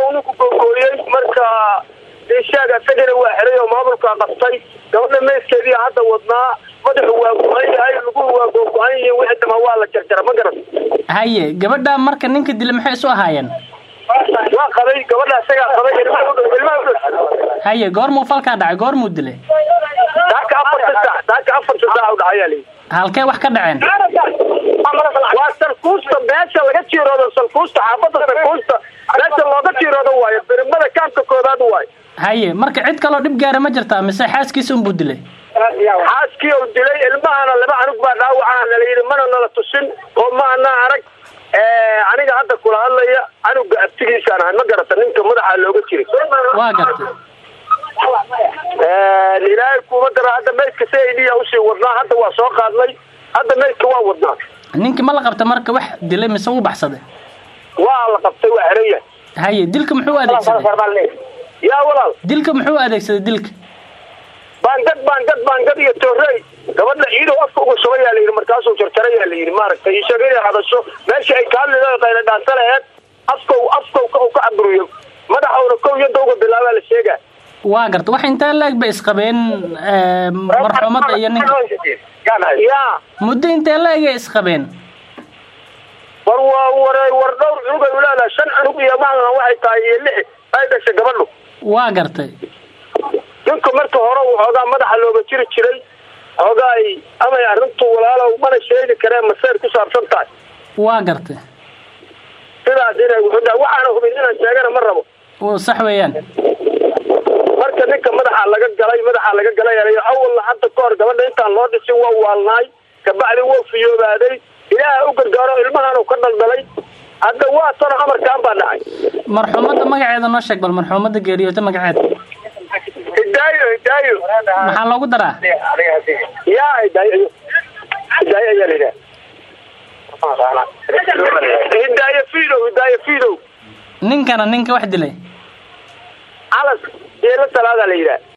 uu ku googooyay marka deeshaaga sagana waa xiray oo maamulka qabtay gabadha meeskeedii hadda wadnaa madaxu waa go'an yahay lagu waa go'an yahay wixii dama waa la jarjar ma garan haye gabadha marka ninka dilay maxay soo ahaayeen waa qabay gabadha isaga qabay ilmaha haye goormuu falka dhacay goormuu dilay daaka afar saac u dhacay halkee wax ka dhaceen waa salkuusta beesha laga jiiroodo salkuusta xaafadda salkuusta beesha looga jiiroodo waayo birimada kaamka koobaad waayo haye marka cid kaloo dhib gaara ma jirtaa mise xaaskiisa unbuu dilay xaaskii uu dilay ilmahana laba anug baa dhaawacana la yidhi mana nala tusin oo maana arag aniga hadda kula hadlaya anuga abtigiisaan ahay ma garata ninka madaxa looga jiray waa gartay ilaahay kuma dara hadda meydka si idhiya usii wadnaa hadda waa soo qaadnay hadda meydka waa wadnaa ninkii ma la qabta marka wax dilay mise wuu baxsaday waa la qabtay waa xiran yahay haye dilka muxuu adeegsaday yaa walaal dilka muxuu adeegsaday dilka baangad iyo toorey gabadha ciidow afka uga shubayaa la yidhi markaasuu jarjarayaa la yidhi maaragtay ishaga inay hadasho meesha ay kaadlido qayla dhaantalaheed afka ka caburiyo madaxawna kow yadda uga bilaabaa la sheegaa waa garta wax intaa laeg bay isqabeen marxuumadda iyo ninka yaa muddo intee laeg ay isqabeen war dhowr cunug ay uleedahay 5 cunug iyo maahan waxay tahay iyo 6 ay dhashay gabadhu waa gartay ninka marka hore uu xoogaa madaxa looga jiri jiray xoogaay ama arrintu walaalow mana sheegi kareen maseer ku saabsan tahay waa gartay sidaas inay waxaana hubin inaan sheegana ma rabo sax weeyaan marka ninka madaxa laga galay awal hadda ka hor gabadha intaan loo dhisin waa waalnaay kabacdi waa fiyoobaaday ilaaha u gargaaro ilmahan uu ka daldalay hadda waa tan amarkaan baa dhacay marxuumadda magaceeda noo sheeg bal marxuumadda geeriyoota magaceeda hidaayo maxaa loogu daraa yaa hidaayo fiidow ninka wax dilay calas deela salaada la yidhaah